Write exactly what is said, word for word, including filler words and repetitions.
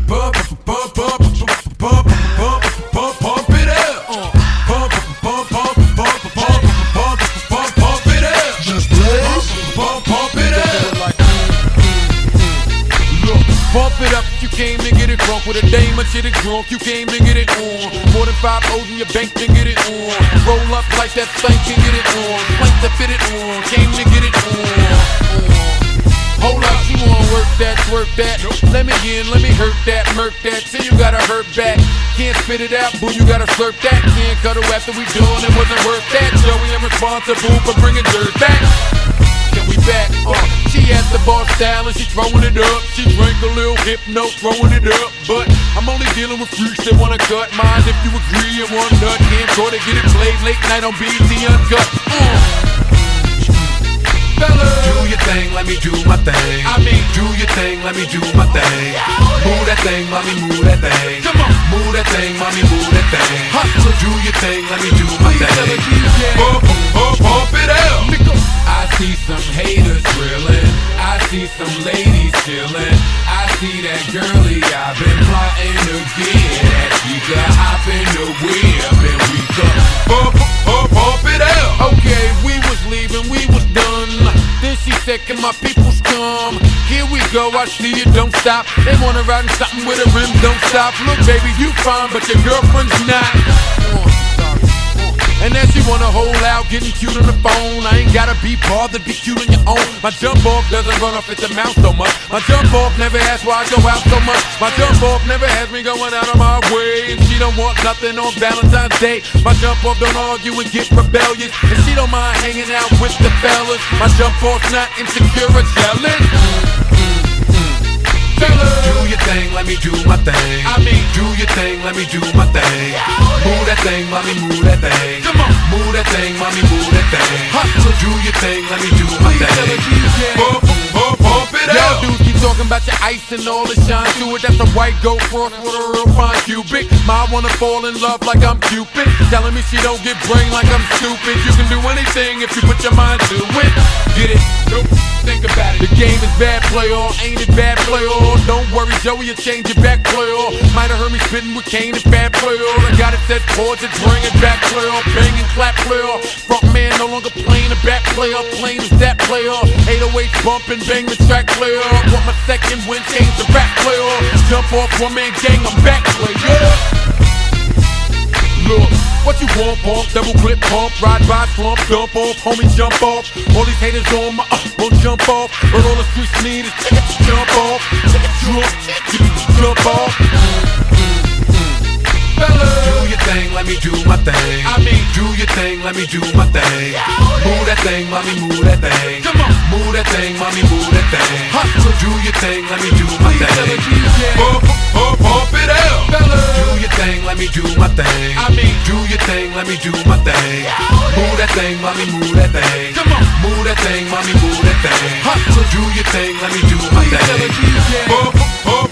Pump, pump, pump, pump, pump, pump, pump, pump it up. Pump, pump, pump, pump, pump, pump, pump, pump it up. Just blaze. Pump, pump it up. Look, pump it up. You came to get it drunk with a dame, shit it drunk. You came to get it on. More than five O's in your bank to get it on. Roll up like that thing can get it on. Plank to fit it on. Came to get it on. Hold up, you wanna work that, twerk that. Let me in, let me hurt that, murk that. Say you gotta hurt back. Can't spit it out, boo, you gotta slurp that. Can't cuddle after we done, it wasn't worth that. Joey, I'm responsible for bringing dirt back. Can we back? Uh, she at the bar style and she throwing it up. She drank a little hypno, throwing it up. But I'm only dealing with freaks that wanna cut mine. If you agree and one nut, can't try to get it played late night on B T Uncut. Uh. Do your thing, let me do my thing. I mean, do your thing, let me do my thing. Move that thing, mommy, move that thing. Come on, move that thing, mommy, move that thing. Hustle, do your thing, let me do my thing. Pump, pump, pump it out. I see some haters drilling. I see some ladies chilling. I see that girlie I've been plotting to get at. She got hop in the whip and we go pump, pump, pump it out. Okay, we was leaving, we was done. Then she said, can my peoples come? Here we go, I see you, don't stop. They wanna ride in something with a rim, don't stop. Look, baby, you fine, but your girlfriend's not. And then she wanna hold out, getting cute on the phone. I ain't gotta be bothered, be cute on your own. My jump off doesn't run off at the mouth so much. My jump off never asks why I go out so much. My jump off never has me going out of my way. And she don't want nothing on Valentine's Day. My jump off don't argue and get rebellious. And she don't mind hanging out with the fellas. My jump off's not insecure or jealous. Do your thing, let me do my thing. I mean, do your thing, let me do my thing. Move that thing, mommy, move that thing. Come on, move that thing, mommy, move that thing. Hustle, do your thing, let me do my thing. Pump, pump, pump it out. Y'all dudes keep talking about your ice and all the shine to it. That's a white gold cross with a real fine cubic. Ma wanna fall in love like I'm Cupid. Telling me she don't get brain like I'm stupid. You can do anything if you put your mind to it. Get it? Nope. Think about it. The game is bad, play all. Ain't it bad, play all? Don't worry, Joey, you change it back, play all. Might have heard me spitting with Kane and bad, play all. I got it set chords and bring it back, play all. Bang and clap, play all. Front man no longer playing the back, play all. Plain as that, play all. eight oh eight bump and bang the track, play all. Want my second win, change the back, play all. Jump off, one man gang, I'm back, play all. Look, what you want, pump, double clip, pump, ride by, slump, dump off, homie, jump off. All these haters on my, uh, won't jump off. But all the streets need is jump off, jump, jump off. Do your thing, let me do my thing. I mean, do your thing, let me do my thing. Move that thing, mommy, move that thing. Come on, move that thing, mommy, move that thing. Hustle, do your thing, let me do my thing. Pump, pump, pump it out. Do your thing, let me do my thing. I mean, do your thing, let me do my thing. Move that thing, mommy, move that thing. Come on, move that thing, mommy, move that thing. Hustle, do your thing, let me do my thing. Pump, pump.